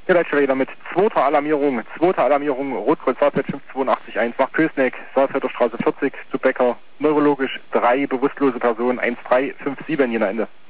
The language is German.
Ja, Leitstelle mit zweiter Alarmierung, Rotkreuz Saarfeld 5881 nach Kösneck, Saarfelder Straße 40 zu Becker, neurologisch 3 bewusstlose Personen, 1357 Jena Ende.